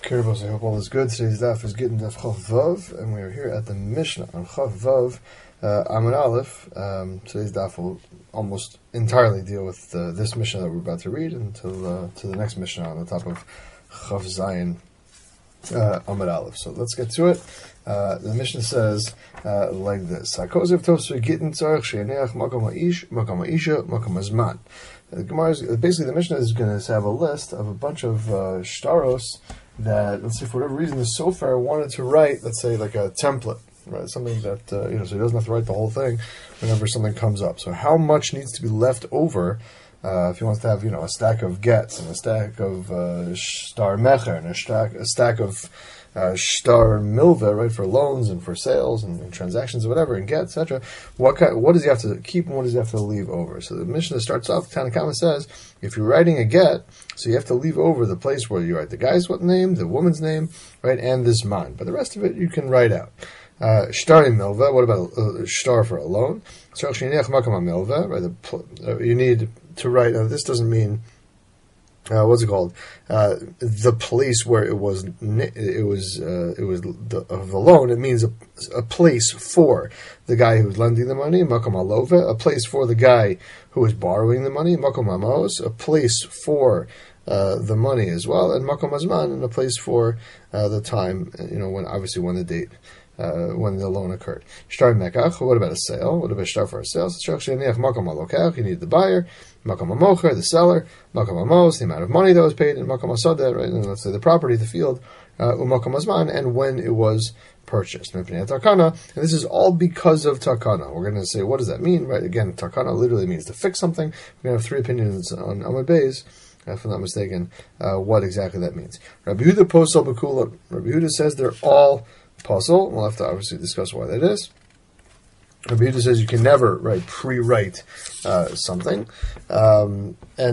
Kirbos, I hope all is good. Today's daf is Gittin Daf Chav Vav, and we are here at the Mishnah on Chav Vav, Amud Aleph. Today's daf will almost entirely deal with this Mishnah that we're about to read until to the next Mishnah on the top of Chav Zayin Amud Aleph. So let's get to it. The Mishnah says like this: Hakozev Tosfei Gittin Tzarich She'eneach Makam Ha'ish, Makam Ha'isha, Makam Hazman. Basically, the Mishnah is going to have a list of a bunch of shtaros that, let's say, for whatever reason, the Sofer wanted to write, let's say, like a template, right? Something that, so he doesn't have to write the whole thing whenever something comes up. So how much needs to be left over if he wants to have, a stack of gets and a stack of shtar mecher and a stack of shtar milva, right, for loans and for sales and transactions or whatever, and get, etc. What does he have to keep and what does he have to leave over? So the Mishnah starts off, Tanna Kamma says, if you're writing a get, so you have to leave over the place where you write the guy's name, the woman's name, right, and this man. But the rest of it you can write out. Shtar milva, what about shtar for a loan? Right, you need to write, this doesn't mean what's it called? The place where it was the loan. It means a place for the guy who's lending the money. Makom alova, a place for the guy who is borrowing the money. Makom amos, a place for the money as well, and makom hazman, and a place for the time. When the date. When the loan occurred. Shtar mekach, what about a sale? What about shtar for a sale? You need the buyer, makam hamocher, the seller, makam hamos, the amount of money that was paid, and makam hasadeh, right? And let's say the property, the field, umakam hazman, and when it was purchased. And this is all because of takana. We're going to say, what does that mean? Right? Again, takana literally means to fix something. We're going to have three opinions on Amud Beis, if I'm not mistaken, what exactly that means. Rabbi Yehuda posel b'kula. Rabbi Yehuda says they're all puzzle. We'll have to obviously discuss why that is. Rabbi Yehuda says you can never pre-write something. Okay,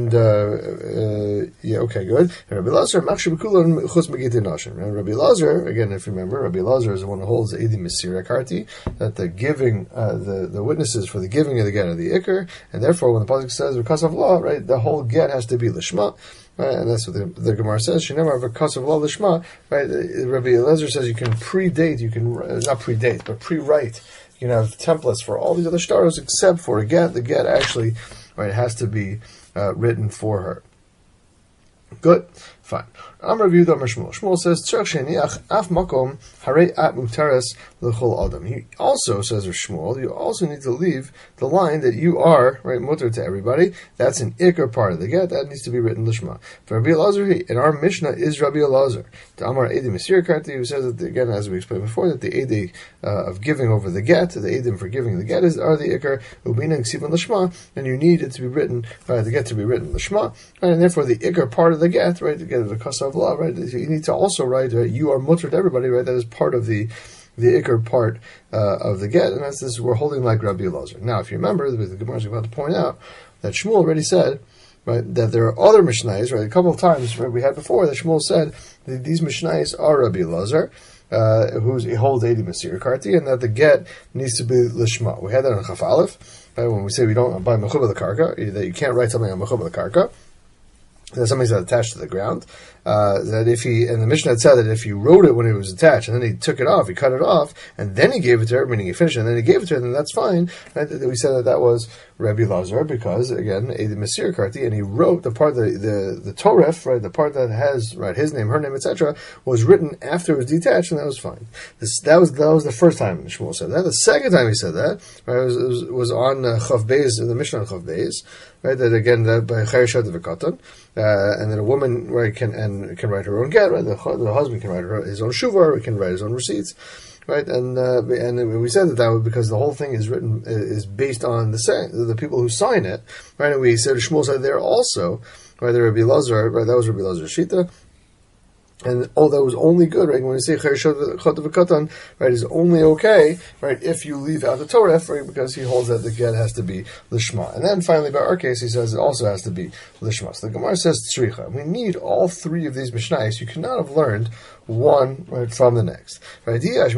good. And Rabbi Lazar, Rabbi Lazar, again, if you remember, Rabbi Lazar is the one who holds the Edim Mesira Karti, that the giving, the witnesses for the giving of the get are the Iker, and therefore when the pasuk says because of law, right, the whole get has to be Lishma. Right, and that's what the Gemara says. She never have a cause of law lishma. Right, Rabbi Eliezer says you can predate. You can not predate, but pre-write. You can have templates for all these other shtaros except for a get. The get actually, right, has to be written for her. Good, fine. Amar Yehuda Amar Shmuel. Shmuel says tzarich she'eniach af makom harei at mutares l'chol adam. He also says, Shmuel, you also need to leave the line that you are, right, mutar to everybody. That's an ikar part of the get. That needs to be written lishma. For Rabbi Elazar, in our Mishnah is Rabbi Elazar. To Amar Edim Mesir Karti, who says that, again, as we explained before, that the Edim of giving over the get, the Edim for giving the get are the ikar, ubina ksivan lishma, and you need it to be written, the get to be written lishma, and therefore the ikar part of the get, right, to get the kasav law, right, you need to also write, you are mutter to everybody, right, that is part of the ikar part of the get, and that's this, we're holding like Rabbi Elazar. Now, if you remember, the Gemara is about to point out that Shmuel already said, right, that there are other Mishnayos, right, a couple of times, right, we had before, that Shmuel said that these Mishnayos are Rabbi Elazar, he holds Edim Mesir Karti, and that the get needs to be Lishma. We had that on Chaf Aleph, right, when we say we don't buy Mechubah the Karka, that you can't write something on Mechubah the Karka, that something's attached to the ground, that if and the Mishnah had said that if he wrote it when it was attached, and then he took it off, he cut it off, and then he gave it to her, meaning he finished it, and then he gave it to her, then that's fine. Right? We said that was Rabbi Lazar, because, again, Edim Mesir Karti, and he wrote the part, the Toref, right, the part that has, right, his name, her name, etc., was written after it was detached, and that was fine. That was the first time Shmuel said that. The second time he said that, right, was on Chav Beis, the Mishnah on Chav Beis, right, that again, that by Chayeshat V'Katan, and then a woman, right, can write her own get, right, the husband can write his own shuvah, he can write his own receipts, right, and we said that was because the whole thing is based on the people who sign it, right, and we said, Shmuel said there also, right, the Rabbi Elazar, right, that was Rabbi Elazar's shita, and that was only good, right? When you say Chayeshat V'Katan, right, is only okay, right, if you leave out the Torah, right, because he holds that the get has to be Lishma. And then finally, by our case, he says it also has to be Lishma. So the Gemara says Tzricha. We need all three of these Mishnayos. You cannot have learned one, right, from the next. Right? If you had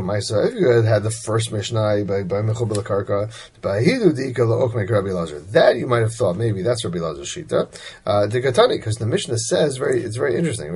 had the first Mishnah by Mechubah L'Karka, by Hidu Dika L'Okmek Rabbi Elazar, that you might have thought maybe that's Rabbi Elazar's Shita. Dikatani, because the Mishnah says it's very interesting. Right? The Mishnah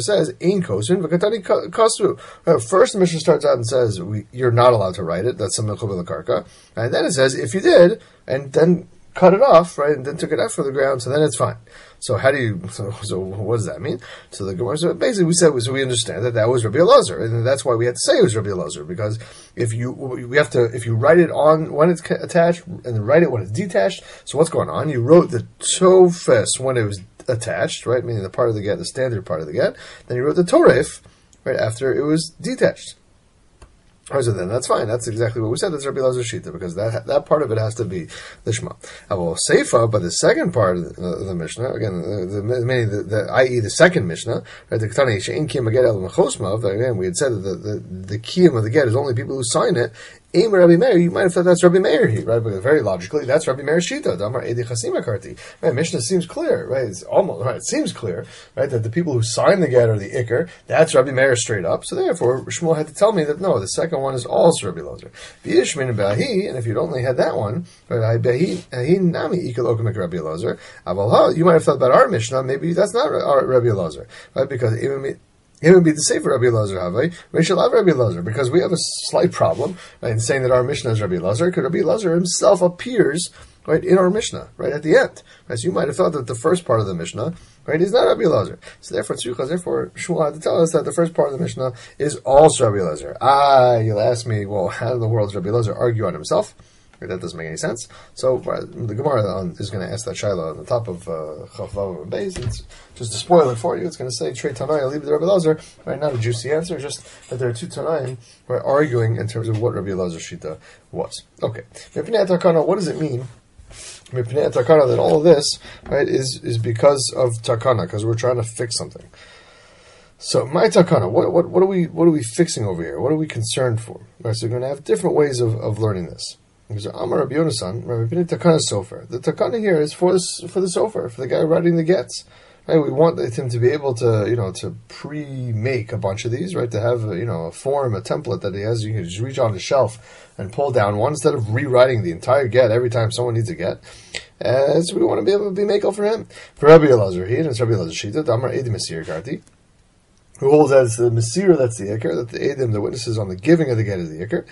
says, "Ein kosin v'katani kasu." First, the Mishnah starts out and says, "You're not allowed to write it." That's some mechubel karka, and then it says, "If you did," and then cut it off, right, and then took it out from the ground, so then it's fine. So how do you? So what does that mean? So the Gemara. So basically, we understand that was Rabbi Elazar, and that's why we had to say it was Rabbi Elazar, because if you write it on when it's attached and then write it when it's detached. So what's going on? You wrote the tofes when it was attached, right, meaning the part of the get, the standard part of the get. Then you wrote the toref right after it was detached. So then that's fine. That's exactly what we said. That's Rabbi Elazar Shita, because that part of it has to be lishma. Well, seifa, but the second part of the Mishnah, again, i.e. the second Mishnah, right? The Ketani she'in kiyum haget el mechosmav. Again, we had said that the kiyum of the get is only people who sign it. Aim Rabbi Meir, you might have thought that's Rabbi Meir, right? Because very logically, that's Rabbi Meir Shita. Damar Edi Chasima Karti. Right? Mishnah seems clear, right? It's almost right. It seems clear, right? That the people who sign the get are the Iker. That's Rabbi Meir straight up. So therefore, Shmuel had to tell me that no, the second one is also Rabbi Elazar. V'yishmin Bahi, and if you'd only had that one, right? Bahi Nami Ikel Okamek Rabbi Elazar. Aval, you might have thought about our Mishnah. Maybe that's not Rabbi Elazar, right? Because even it would be the safer Rabbi Elazar Havai. We shall have Rabbi Elazar, because we have a slight problem, right, in saying that our Mishnah is Rabbi Elazar, because Rabbi Elazar himself appears, right, in our Mishnah, right, at the end. Right, so you might have thought that the first part of the Mishnah, right, is not Rabbi Elazar. So therefore Shmuel had to tell us that the first part of the Mishnah is also Rabbi Elazar. You'll ask me, well, how in the world does Rabbi Elazar argue on himself? That doesn't make any sense. So the Gemara is going to ask that Shaila on the top of Chaf Vav and Beis. Just to spoil it for you, it's going to say Trei Tanai Alib the Rabbi Elazar. Right, not a juicy answer, just that there are two Tanaim right, arguing in terms of what Rabbi Elazar Shita was. Okay, what does it mean? That all of this right is because of Takana, because we're trying to fix something. So my Takana, what are we fixing over here? What are we concerned for? Right, so we're going to have different ways of learning this. Because Amar Rabbi Yonasan, Rabbi Takana Sofer. The Takana here is for the Sofer, for the guy writing the gets. Right? We want him to be able to, to pre-make a bunch of these, right? To have, a form, a template that he has. You can just reach on the shelf and pull down one instead of rewriting the entire get every time someone needs a get. So we want to be able to be makel for him. For Rabbi Elazar, it's Rabbi Elazar Shita, Amar Edi Mesir Karti, who holds that it's the Mesira that's the Iker, that the Edim, the witnesses on the giving of the get is the Iker.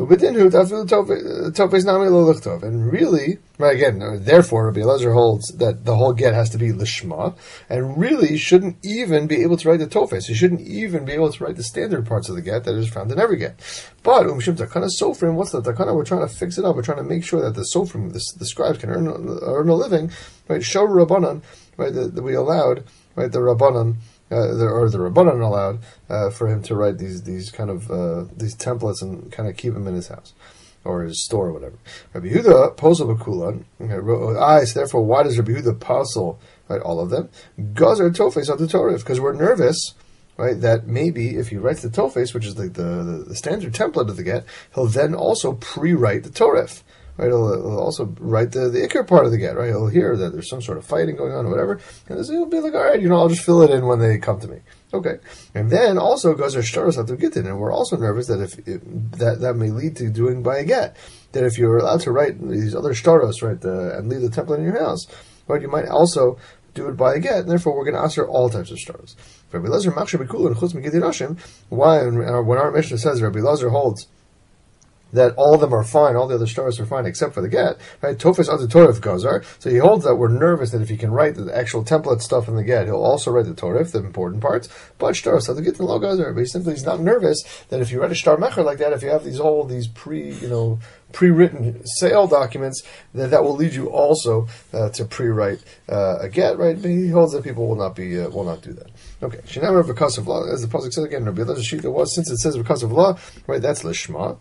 And really, right, again, therefore Rabbi Elazar holds that the whole get has to be Lishma, and really shouldn't even be able to write the Tofes. He shouldn't even be able to write the standard parts of the get that is found in every get. But Umshim Takana Sofrim, what's the Takana? We're trying to fix it up. We're trying to make sure that the Sofrim, the scribes, can earn a living, right? Show Rabbanan, right, that we allowed, right, the Rabbanan, the Rabbanan allowed for him to write these kind of these templates and kind of keep them in his house or his store or whatever. Rabbi Yehuda posel b'kulan. So therefore, why does Rabbi Yehuda posel write all of them? Gazer tofes on the Torah, because we're nervous, right, that maybe if he writes the tofes, which is like the standard template of the get, he'll then also pre-write the Torah. Right, he'll also write the Iker part of the get, right? He'll hear that there's some sort of fighting going on or whatever, and he'll be like, all right, I'll just fill it in when they come to me. Okay. And then also goes our shtaros have to get in, and we're also nervous that if that may lead to doing by a get, that if you're allowed to write these other shtaros, right, and leave the template in your house, right, you might also do it by a get, and therefore we're going to answer all types of shtaros. Rabbi Elazar machshir b'kulan chutz megidei nashim. Why, when our Mishnah says Rabbi Elazar holds that all of them are fine, all the other stars are fine except for the get, right? Tofes under Torah Gazar. So he holds that we're nervous that if he can write the actual template stuff in the get, he'll also write the Torah, the important parts. But stars have to get the lo Gazar. But he's not nervous that if you write a star mecher like that, if you have these pre-written sale documents, that will lead you also to pre-write a get, right? But he holds that people will not do that. Okay. Shinamar because of law, as the pasuk says again, Rabbi Elazar Shita was, since it says because of law, right? That's lishma.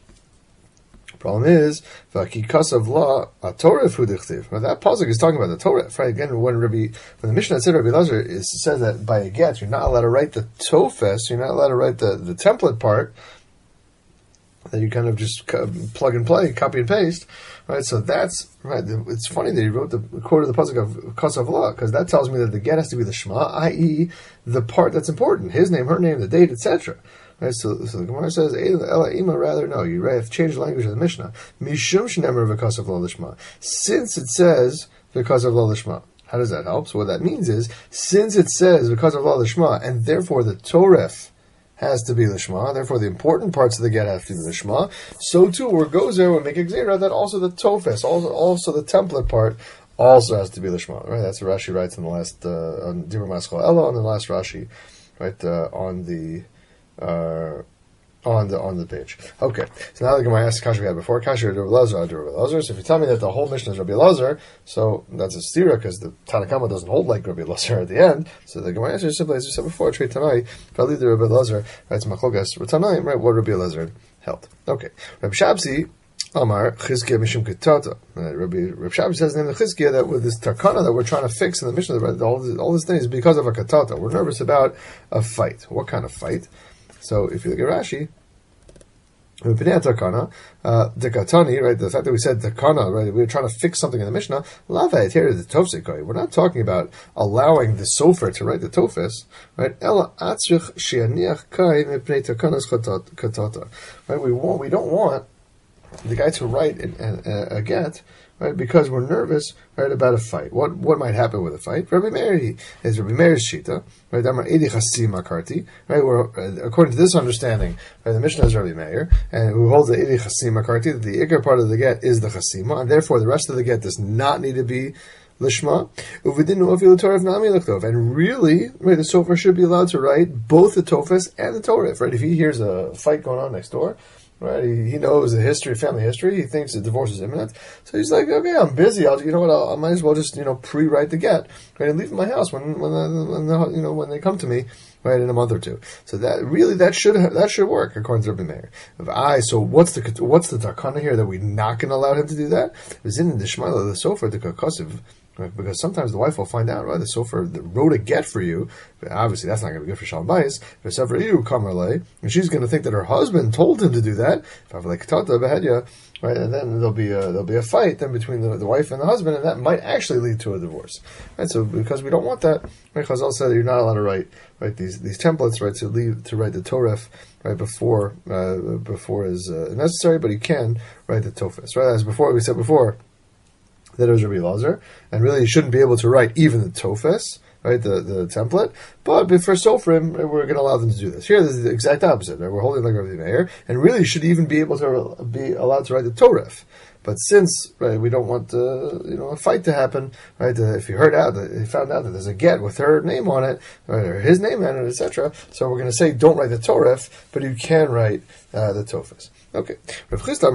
Problem is, v'akikasav la Torah fudichtiv. Well, that pasuk is talking about the Torah, right? Again, when the Mishnah said Rabbi Elazar says that by a get you're not allowed to write the tofes, you're not allowed to write the template part that you kind of just plug and play, copy and paste, right? So that's right. It's funny that he wrote the quote of the pasuk of kasav la, because that tells me that the get has to be the shema, i.e., the part that's important, his name, her name, the date, etc. Right, so the Gemara says, rather, no, you have changed the language of the Mishnah. Mishum shnemer v'kasav lo lishma. Since it says v'kasav lo lishma. How does that help? So what that means is, since it says because of law lishma, and therefore the toref has to be lishma, therefore the important parts of the get have to be lishma, so too where gozer would make a gzera that also the tofes, also the template part, also has to be lishma. Right? That's what Rashi writes in the last on Dibur Maschal Ella, on the last Rashi, right on the page. Okay, so now the Gemara asks the kasha we had before. Kasha Rabbi Elazar. So if you tell me that the whole Mishnah is Rabbi Elazar, so that's a stira because the Tanna Kama doesn't hold like Rabbi Elazar at the end. So the Gemara answers simply as we said before. Trei Tanai. If I leave the Rabbi Elazar, right? It's Machlokas Tanai, right? What Rabbi Elazar held. Okay, Rabbi Shabsi. Amar Chizkiah Mishum Ketata. Rabbi Shabbi says in the name of Chizkiah that with this takana that we're trying to fix in the Mishnah, all this thing is because of a katata. We're nervous about a fight. What kind of fight? So if you look at Rashi, the katani, right? The fact that we said takana, right? We're trying to fix something in the Mishnah. Lava here is the tofsekoi. We're not talking about allowing the sofer to write the tofes, right? Ela atzrich sheaniach kai mipnei takanas katata. Right? We don't want the guy to write a get, right? Because we're nervous, right, about a fight. What might happen with a fight? Rabbi Meir is Rabbi Meir's shita, right? Damar edi chasim makarti, right? According to this understanding, right, the Mishnah is Rabbi Meir, and who holds the edi chasim makarti, that the ikar part of the get is the chasima, and therefore the rest of the get does not need to be lishma. And really, right, the sofer should be allowed to write both the tofes and the toref, right? If he hears a fight going on next door, right, he knows the history, family history. He thinks the divorce is imminent, so he's like, "Okay, I'm busy. I might as well just pre-write the get, right, and leave my house when they come to me, right, in a month or two." So that should work according to Rabbi Meir. So what's the takana here that we're not going to allow him to do that? It's in the Shmaila the sofer the kakosiv. Right, because sometimes the wife will find out, right, the sofer wrote a get for you. Obviously, that's not going to be good for Shalom Bayis. But for you, Kamarle, and she's going to think that her husband told him to do that. Right, and then there'll be a fight then between the wife and the husband, and that might actually lead to a divorce. Right, so because we don't want that, right, Chazal said that you're not allowed to write these templates, right, to write the toref, right, before is necessary, but you can write the tofes, right, as we said before. That it was Rabbi Elazar, and really you shouldn't be able to write even the tofes, right, the template, but for Sofrim, we're going to allow them to do this. Here, this is the exact opposite, right? We're holding like Rabbi Meir, and really you should even be able to be allowed to write the toref. But since, right, we don't want a fight to happen, right? If you found out that there's a get with her name on it, right, or his name on it, etc. So we're going to say don't write the toref, but you can write the tofes. Okay. Rav Chisda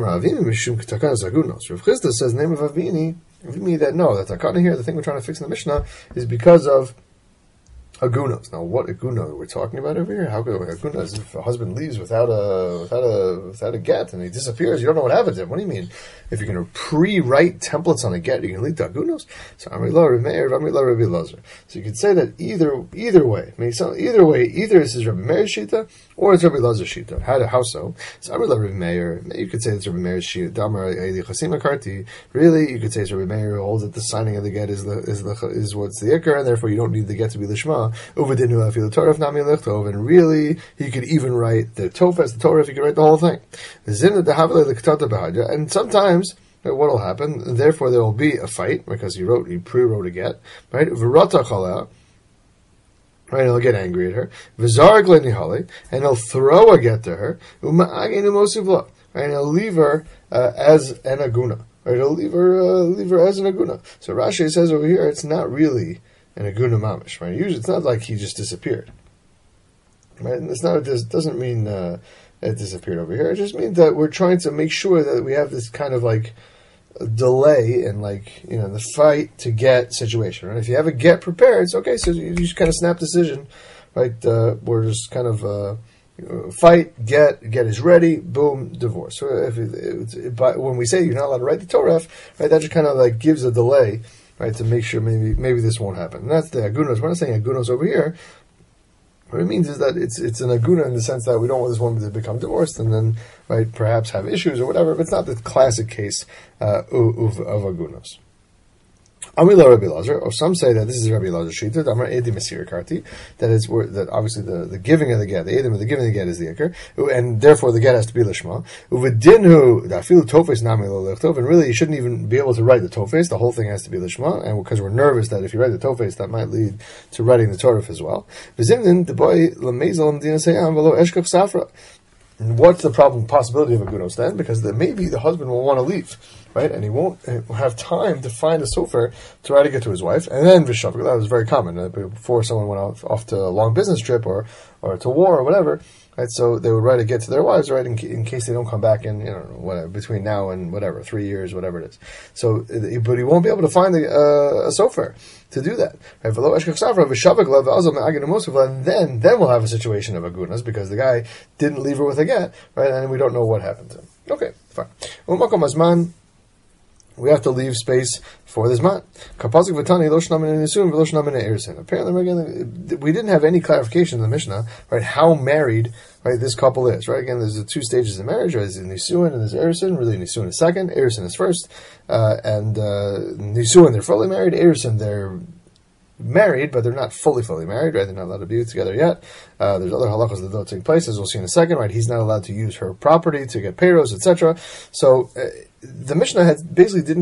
says the name of Avini. That takana here, the thing we're trying to fix in the Mishnah, is because of agunos. Now, what aguna we're talking about over here? How could aguna is if a husband leaves without a get and he disappears? You don't know what happened to him. What do you mean? If you're going to pre-write templates on a get, you can lead to agunos. So you could say that either way. I mean, either this is Rabbi Meir's shita or it's Rabbi Elazar's shita. How so? So Rabbi Meir. You could say it's Rabbi Meir's shita. Really, you could say it's Rabbi Meir who holds that the signing of the get is what's the ikar, and therefore you don't need the get to be lishma. And really, he could even write the tofes, the torah, he could write the whole thing. And sometimes, what will happen? And therefore, there will be a fight because he pre-wrote a get, right? Right, he'll get angry at her. And he'll throw a get to her. Right, and he'll leave her as an aguna. Right, he'll leave her as an aguna. So Rashi says over here, it's not really an aguna mamish, right? Usually, it's not like he just disappeared, right? And it doesn't mean it disappeared over here. It just means that we're trying to make sure that we have this kind of like delay in the fight to get situation, right? If you have a get prepared, it's okay. So you just kind of snap decision, right? We're just kind of fight, get is ready, boom, divorce. So but when we say you're not allowed to write the torah, right, that just kind of like gives a delay, right, to make sure maybe this won't happen. And that's the agunos. We're not saying agunos over here. What it means is that it's an aguna in the sense that we don't want this woman to become divorced and then, right, perhaps have issues or whatever. But it's not the classic case of agunos. Amila Rabbi Lazar, or some say that this is Rabbi Lazar Shita, Amar Edim Mesir Karti, that obviously the giving of the get, the Edim of the giving of the get is the Iker, and therefore the get has to be Lishma. Uvidinhu, Dafilu Tofes Nami Lo Lechtov, and really you shouldn't even be able to write the Tofes, the whole thing has to be Lishma, and because we're nervous that if you write the Tofes, that might lead to writing the Torah as well. Vizimnin, the boy, Lamezel, Mdina Sayam, Velo Eshkaf Safra. What's the possibility of a gunos then? Because maybe the husband will want to leave, right? And he won't have time to find a sofer to try to get to his wife. And then Vishavik, that was very common. Before someone went off to a long business trip or to war or whatever, right? So they would write a get to their wives, right? In case they don't come back in, whatever, between now and whatever, 3 years, whatever it is. So, but he won't be able to find a sofer to do that. And then we'll have a situation of agunas because the guy didn't leave her with a get, right? And we don't know what happened to him. Okay, fine. We have to leave space for this man. Apparently, again, we didn't have any clarification in the Mishnah, right? How married, right, this couple is, right? Again, there's the 2 stages of marriage, right? There's Nisuin and there's Erusin. Really, Nisuin is second, Erusin is first, and Nisuin they're fully married, Erusin they're married, but they're not fully married, right? They're not allowed to be together yet. There's other halachas that don't take place, as we'll see in a second, right? He's not allowed to use her property to get payros, etc. So the Mishnah basically didn't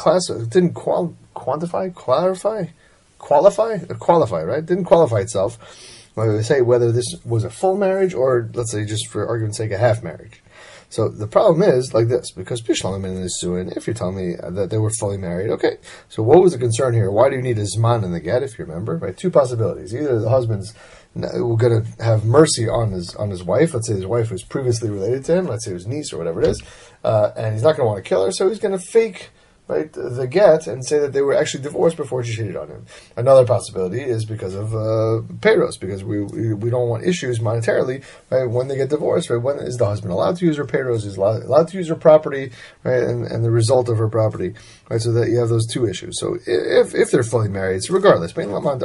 qualify, right? Didn't qualify itself. When we say whether this was a full marriage or, let's say, just for argument's sake, a half marriage. So the problem is like this, because Bishlam and Nisuin, if you're telling me that they were fully married, okay. So what was the concern here? Why do you need a Zman in the get, if you remember? Right? 2 possibilities. Either the husband's going to have mercy on his wife. Let's say his wife was previously related to him. Let's say his niece or whatever it is. And he's not going to want to kill her, so he's going to fake, right, the get and say that they were actually divorced before she cheated on him. Another possibility is because of payros, because we don't want issues monetarily, right, when they get divorced, right? When is the husband allowed to use her payros? Is allowed to use her property, right, and the result of her property, right? So that you have those 2 issues. So if they're fully married, so regardless,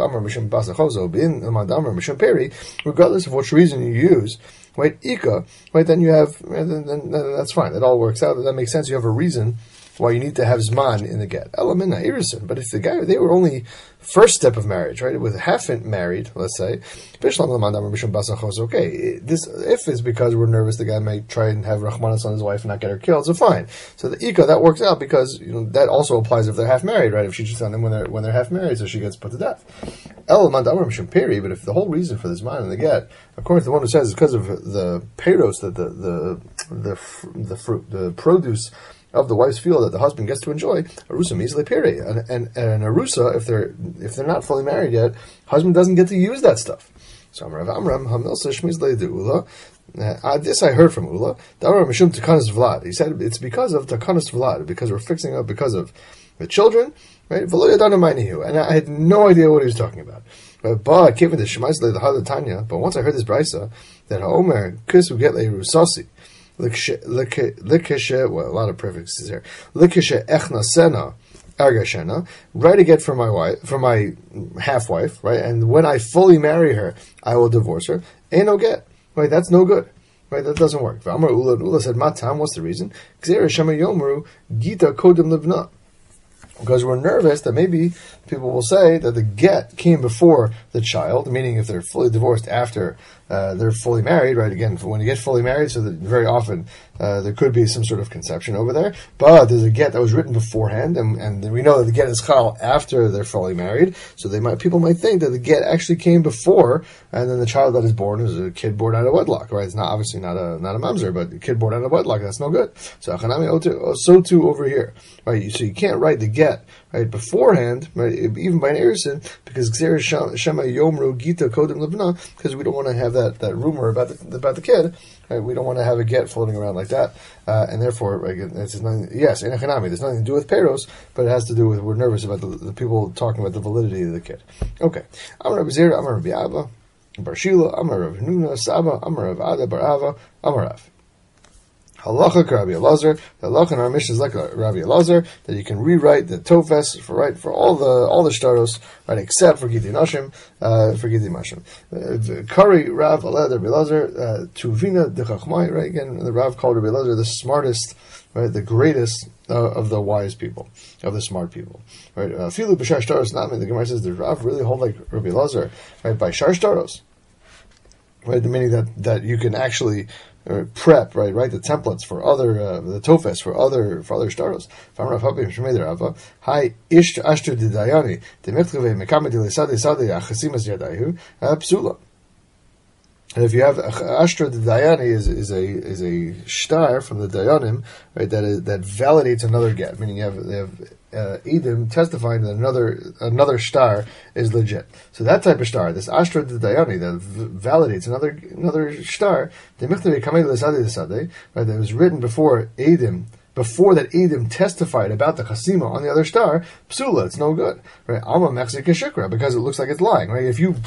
regardless of which reason you use, right, Ika, right, then you have, then that's fine. It all works out. That makes sense. You have a reason why you need to have Zman in the get. Elamina Irison. But if they were only first step of marriage, right, with half married, let's say, okay, this, if it's because we're nervous the guy might try and have Rahmanas on his wife and not get her killed, so fine. So the Ika, that works out because, that also applies if they're half married, right? If she cheats on them when they're half married, so she gets put to death. But if the whole reason for this man in the get, according to the one who says it's because of the payros, that the fruit, the produce of the wife's field that the husband gets to enjoy, arusa means peri, and arusa, if they're not fully married yet, husband doesn't get to use that stuff. So Amrav Amram Hamilsa Shmiz Ula. This I heard from Ula. Davar Mishum Takanas Vlad. He said it's because of Takanas Vlad, because we're fixing up because of the children, right? And I had no idea what he was talking about. But given the Shemais the Hadad Tanya, but once I heard this brisa that Haomer Kisu get Rusasi. Likeshe, well, a lot of prefixes here. Likeshe echna sena argashena. Write a get for my wife, for my half wife, right? And when I fully marry her, I will divorce her. Ain't no get, right? That's no good, right? That doesn't work. Amar Ula, and Ula said, Matam, what's the reason? Gzera shema yomru gita kodim livna. Because we're nervous that maybe people will say that the get came before the child, meaning if they're fully divorced after they're fully married, right? Again, when you get fully married, so that very often there could be some sort of conception over there. But there's a get that was written beforehand, and we know that the get is chal after they're fully married. So people might think that the get actually came before, and then the child that is born is a kid born out of wedlock, right? It's not obviously not a mamzer, but a kid born out of wedlock, that's no good. So so too over here, right? So you can't write the get right beforehand, right? Even by an erison, because Gzera Shema Yomru Gita Kodim Livna, because we don't want to have that rumor about the kid. Right? We don't want to have a get floating around like that, and therefore, right, it's nothing. Yes, in Echanami, there's nothing to do with payros, but it has to do with we're nervous about the people talking about the validity of the kid. Okay, Amar Rabbi Zera, Amar Rabbi Abba, Bar Shila, Amar Rav Nuna, Saba, Amar Rav Ada, Bar Ava, Amar Rav. Halacha Rabbi Elazar. The halacha in our mission is like Rabbi Elazar, that you can rewrite the tofes for all the shtaros, right, except for Gidi Nashim, for Gidi Mashim. Kari Rav Aled Rabbi Elazar Tuvina de Chachmai. Right, again, the Rav called Rabbi Elazar the smartest, right, the greatest of the wise people, of the smart people. Right, Filu b'shar shtaros. Not the Gemara says the Rav really hold like Rabbi Elazar, right, by shar shtaros. Right, meaning that you can actually prep, right, write the templates for other the tofes for other shtaros. Hi ish ashtur didayani demechtleve mekamed lesade sade achasimas yadayu psula. And if you have ashtur didayani is a shtar from the dayanim, right, that validates another get, meaning they have Edim testifying that another shtar is legit. So that type of shtar, this ashtra dayani, that validates another shtar, right, that was written before Edim, before that Edim testified about the chasima on the other shtar, psula, it's no good. Right? Alma Mexica shikra, because it looks like it's lying. Right? If you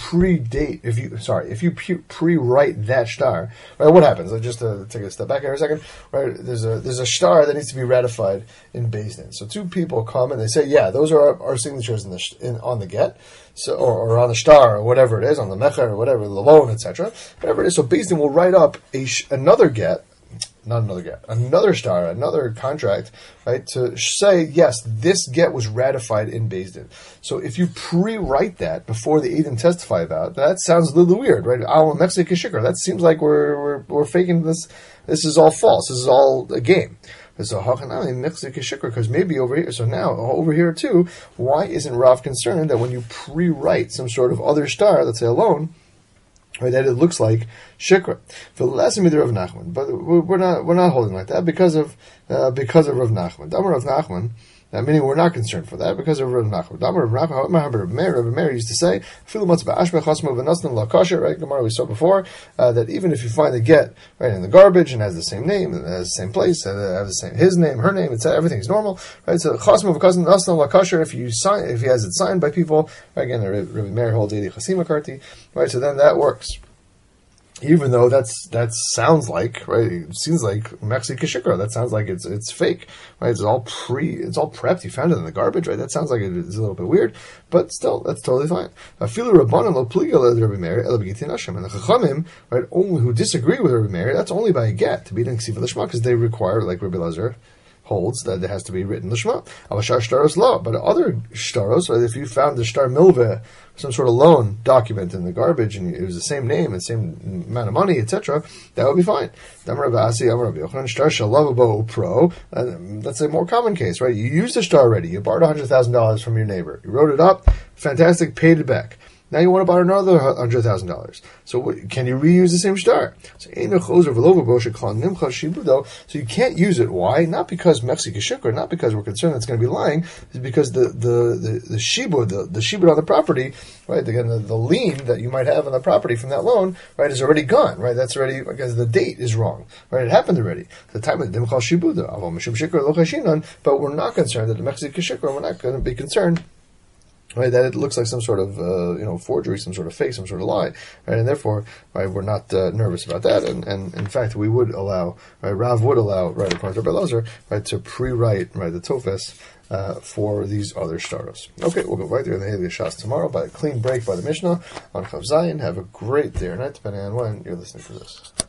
pre-write that shtar, right? What happens? Just to take a step back here a second. Right? There's a shtar that needs to be ratified in Beis Din. So two people come and they say, yeah, those are our signatures on the get. So, or on the shtar, or whatever it is, on the mecher, or whatever, the loan, etc. Whatever it is. So Beis Din will write up another get, another shtar, another contract, right, to say, yes, this get was ratified in Beis Din. So if you pre-write that before the Edom testify about, that sounds a little weird, right? That seems like we're faking this. This is all false. This is all a game. So because maybe over here, so now over here too, why isn't Rav concerned that when you pre-write some sort of other shtar, let's say a loan, right, that it looks like shikra? For the last of Rav Nachman, but we're not holding like that because of Rav Nachman. Damar Rav Nachman, meaning we're not concerned for that because of Rav Nachman. Damar Rav Nachman, Rav Meir used to say, right? Gemara we saw before that even if you find the get right in the garbage and has the same name, and has the same place, and has the same his name, her name, etc., everything's normal, right? So chasma v'kasm nasna lakasher, if he has it signed by people, right? Again, Rav Meir holds Edi Chasima Karti, right? So then that works. Even though that sounds like, right, it seems like Mexi Kashikra, that sounds like it's fake, right? It's all prepped. You found it in the garbage, right? That sounds like it's a little bit weird, but still, that's totally fine. And the Chachamim, right, only who disagree with Rabbi Meir, that's only by a get to be in Ksiva Lishma, because they require, like Rabbi Lazar holds, that it has to be written Lishma. Avashar shtaros law, but other shtaros, right, if you found the shtar milveh, some sort of loan document in the garbage, and it was the same name and same amount of money, etc., that would be fine. That's a more common case, right? You used the shtar already. You borrowed $100,000 from your neighbor. You wrote it up, fantastic, paid it back. Now you want to borrow another $100,000. So can you reuse the same shtar? So you can't use it. Why? Not because Mexi Kashikra, not because we're concerned it's going to be lying. It's because the shibud on the property, right? Again, the lien that you might have on the property from that loan, right, is already gone, right? That's already, because the date is wrong, right? It happened already. The time of Dimchal Shibuda, but we're not concerned that the Mexi Kashikra, we're not going to be concerned, right, that it looks like some sort of forgery, some sort of fake, some sort of lie, right, and therefore, right, we're not nervous about that, and in fact we would allow, right, Rav would allow, right, according to Rabbi Elazar, right, to pre-write, right, the tofes for these other shtaros. Okay, we'll go right there in the Halei Shas tomorrow by a clean break by the Mishnah on Chav Zayin. Have a great day or night, depending on when you're listening to this.